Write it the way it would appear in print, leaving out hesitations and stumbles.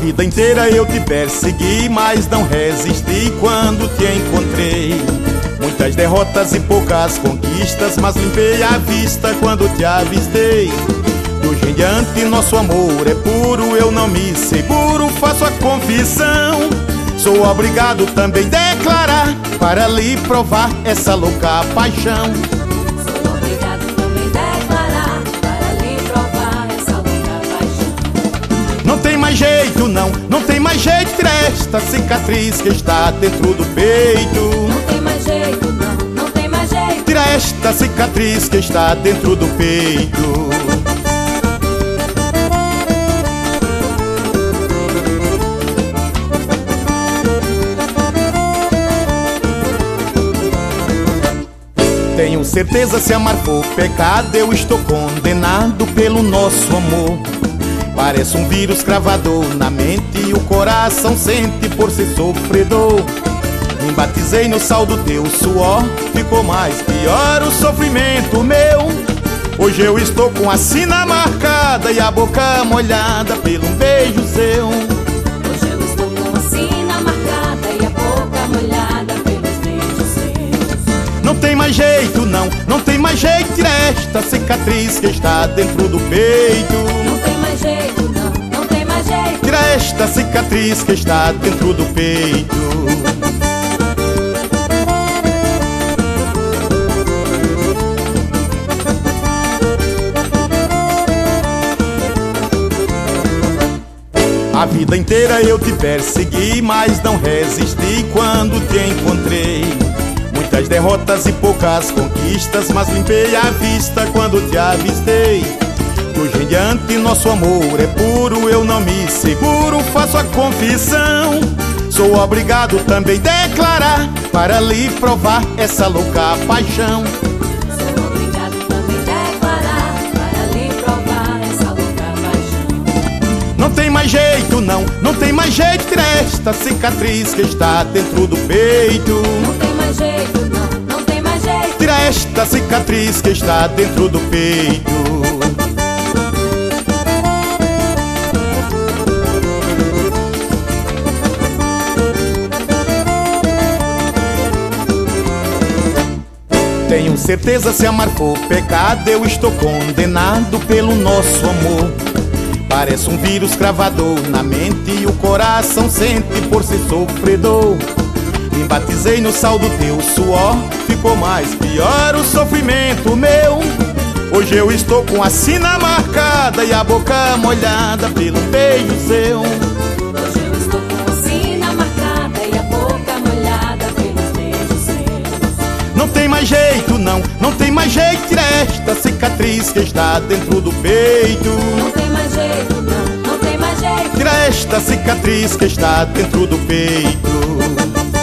vida inteira eu te persegui, mas não resisti quando te encontrei. Muitas derrotas e poucas conquistas, mas limpei a vista quando te avistei. De hoje em diante nosso amor é puro, eu não me seguro, faço a confissão. Sou obrigado também declarar, para lhe provar essa louca paixão. Sou obrigado também declarar, para lhe provar essa louca paixão. Não tem mais jeito não, não tem mais jeito, tira esta cicatriz que está dentro do peito. Não tem mais jeito não, não tem mais jeito. Tira esta cicatriz que está dentro do peito. Tenho certeza, se amar for pecado, eu estou condenado pelo nosso amor. Parece um vírus cravado na mente e o coração sente por ser sofredor. Me batizei no sal do teu suor, ficou mais pior o sofrimento meu. Hoje eu estou com a sina marcada e a boca molhada pelo beijo seu. Hoje eu estou com a sina marcada e a boca molhada pelos beijos seus. Não tem mais jeito não, não tem mais jeito, tira esta cicatriz que está dentro do peito. Não tem mais jeito não, não tem mais jeito. Tira esta cicatriz que está dentro do peito. A vida inteira eu te persegui, mas não resisti quando te encontrei. Muitas derrotas e poucas conquistas, mas limpei a vista quando te avistei. De hoje em diante nosso amor é puro, eu não me seguro, faço a confissão. Sou obrigado também declarar, para lhe provar essa louca paixão. Sou obrigado também declarar, para lhe provar essa louca paixão. Não tem mais jeito não, não tem mais jeito, tira esta cicatriz que está dentro do peito. Não tem mais jeito não, não tem mais jeito. Tira esta cicatriz que está dentro do peito. Tenho certeza, se amar for pecado, eu estou condenado pelo nosso amor. Parece um vírus cravado na mente e o coração sente por ser sofredor. Me batizei no sal do teu suor, ficou mais pior o sofrimento meu. Hoje eu estou com a sina marcada e a boca molhada pelo beijo seu. Hoje eu estou com a sina marcada e a boca molhada pelos beijos seus. Não tem mais jeito não, não tem mais jeito, tira esta cicatriz que está dentro do peito. Não tem mais jeito não, não tem mais jeito. Tira esta cicatriz que está dentro do peito.